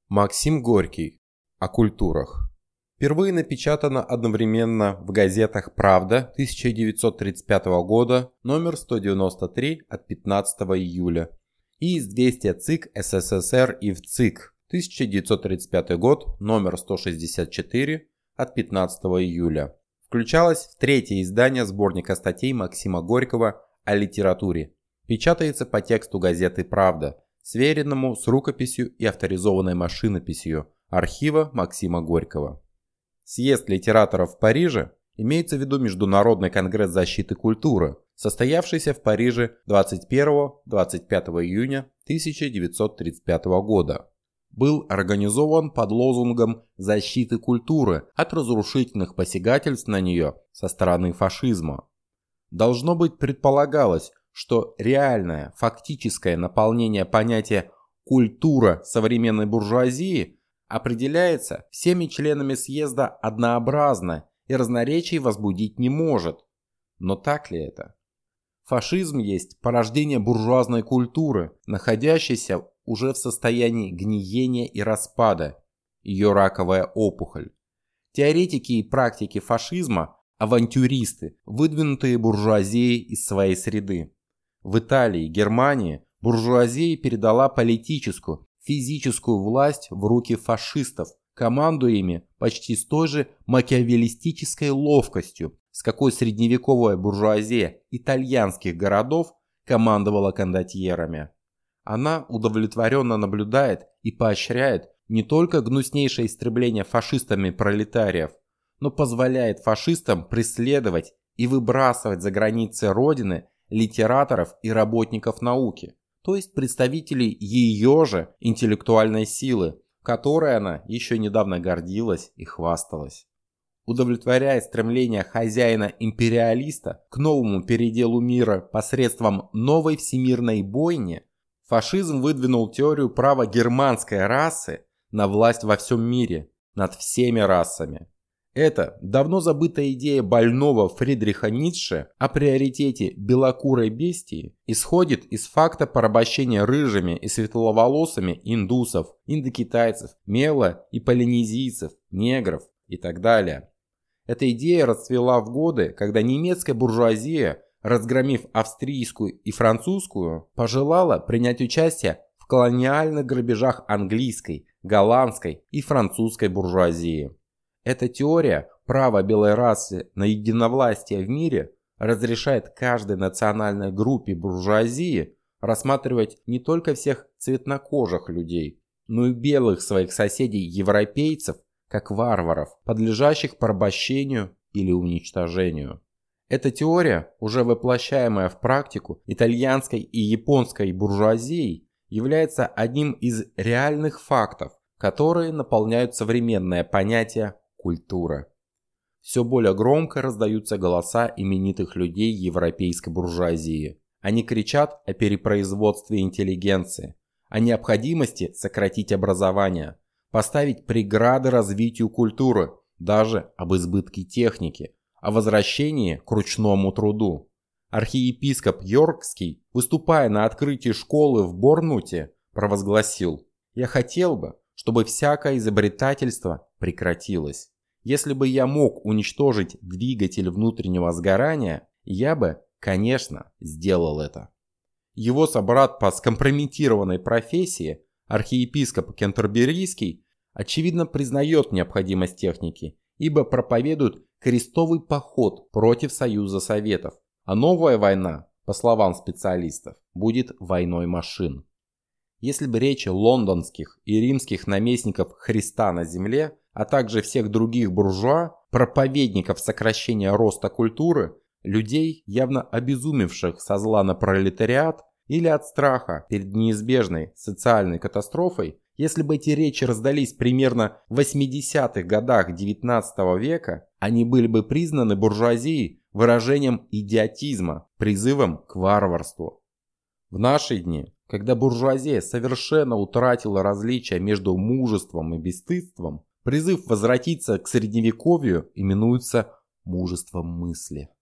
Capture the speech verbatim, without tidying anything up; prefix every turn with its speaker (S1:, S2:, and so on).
S1: Максим Горький. О культурах. Впервые напечатано одновременно в газетах «Правда» тысяча девятьсот тридцать пятого года, номер сто девяносто три от пятнадцатого июля, и «Известия ЦИК СССР и в ЦИК» тысяча девятьсот тридцать пятый год, номер сто шестьдесят четыре от пятнадцатого июля. Включалось в третье издание сборника статей Максима Горького о литературе. Печатается по тексту газеты «Правда», сверенному с рукописью и авторизованной машинописью архива Максима Горького. Съезд литераторов в Париже имеется в виду Международный конгресс защиты культуры, состоявшийся в Париже двадцать первого — двадцать пятого июня тысяча девятьсот тридцать пятого года. Был организован под лозунгом защиты культуры от разрушительных посягательств на нее со стороны фашизма. Должно быть, предполагалось, что реальное, фактическое наполнение понятия «культура современной буржуазии» определяется всеми членами съезда однообразно и разноречий возбудить не может. Но так ли это? Фашизм есть порождение буржуазной культуры, находящейся уже в состоянии гниения и распада, ее раковая опухоль. Теоретики и практики фашизма – авантюристы, выдвинутые буржуазией из своей среды. В Италии и Германии буржуазия передала политическую, физическую власть в руки фашистов, командуя ими почти с той же макиавеллистической ловкостью, с какой средневековая буржуазия итальянских городов командовала кондотьерами. Она удовлетворенно наблюдает и поощряет не только гнуснейшее истребление фашистами пролетариев, но позволяет фашистам преследовать и выбрасывать за границы Родины литераторов и работников науки, то есть представителей ее же интеллектуальной силы, которой она еще недавно гордилась и хвасталась. Удовлетворяя стремление хозяина-империалиста к новому переделу мира посредством новой всемирной бойни, фашизм выдвинул теорию права германской расы на власть во всем мире, над всеми расами. Эта давно забытая идея больного Фридриха Ницше о приоритете белокурой бестии исходит из факта порабощения рыжими и светловолосыми индусов, индокитайцев, мело- и полинезийцев, негров и так далее. Эта идея расцвела в годы, когда немецкая буржуазия, разгромив австрийскую и французскую, пожелала принять участие в колониальных грабежах английской, голландской и французской буржуазии. Эта теория права белой расы на единовластие в мире разрешает каждой национальной группе буржуазии рассматривать не только всех цветнокожих людей, но и белых своих соседей-европейцев как варваров, подлежащих порабощению или уничтожению. Эта теория, уже воплощаемая в практику итальянской и японской буржуазией, является одним из реальных фактов, которые наполняют современное понятие культура. Все более громко раздаются голоса именитых людей европейской буржуазии. Они кричат о перепроизводстве интеллигенции, о необходимости сократить образование, поставить преграды развитию культуры, даже об избытке техники, о возвращении к ручному труду. Архиепископ Йоркский, выступая на открытии школы в Борнмуте, провозгласил: «Я хотел бы, чтобы всякое изобретательство прекратилось. Если бы я мог уничтожить двигатель внутреннего сгорания, я бы, конечно, сделал это». Его собрат по скомпрометированной профессии, архиепископ Кентерберийский, очевидно признает необходимость техники, ибо проповедует крестовый поход против Союза Советов, а новая война, по словам специалистов, будет войной машин. Если бы речи лондонских и римских наместников Христа на земле, а также всех других буржуа, проповедников сокращения роста культуры, людей, явно обезумевших со зла на пролетариат или от страха перед неизбежной социальной катастрофой, если бы эти речи раздались примерно в восьмидесятых годах девятнадцатого века, они были бы признаны буржуазией выражением идиотизма, призывом к варварству. В наши дни, когда буржуазия совершенно утратила различия между мужеством и бесстыдством, призыв возвратиться к средневековью именуется мужеством мысли.